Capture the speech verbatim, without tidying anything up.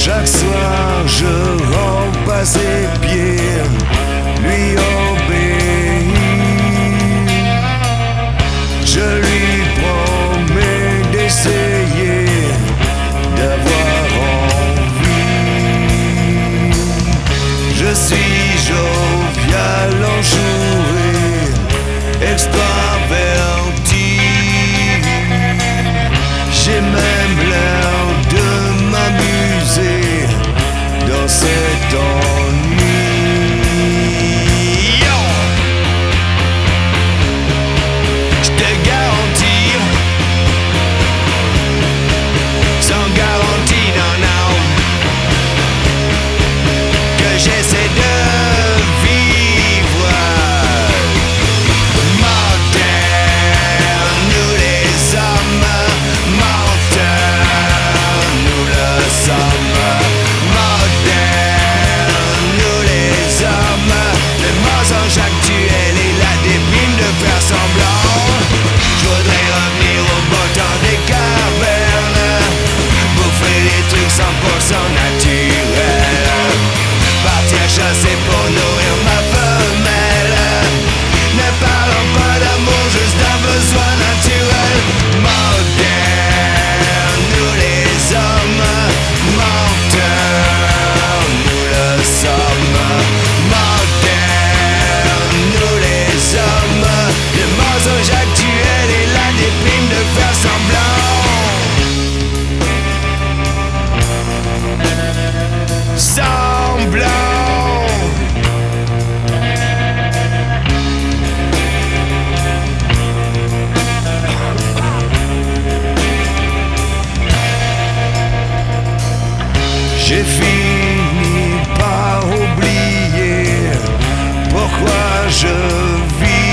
Chaque soir je rampe à ses pieds, lui obéis. Je lui promets d'essayer d'avoir envie. Je suis jovial, enjoué, extraverti. J'ai même l'air de m'amuser dans cet ennui. Yo! Je te garantis, sans garantie, non, non, que j'essaie de vivre moderne. Nous les hommes menteurs, nous le sommes. Moderne, nous les hommes. Le mensonge actuel et la déprime de faire semblant. Je voudrais revenir au beau temps des cavernes, bouffer des trucs cent pour cent naturels, partir chasser pour nourrir ma femelle. Ne parlons pas d'amour, juste d'un besoin naturel. Moderne, nous les hommes menteurs, nous le sommes. Moderne, nous les hommes. Le mensonge actuel et la déprime de faire semblant. Semblant. J'ai fini par oublier pourquoi je vis.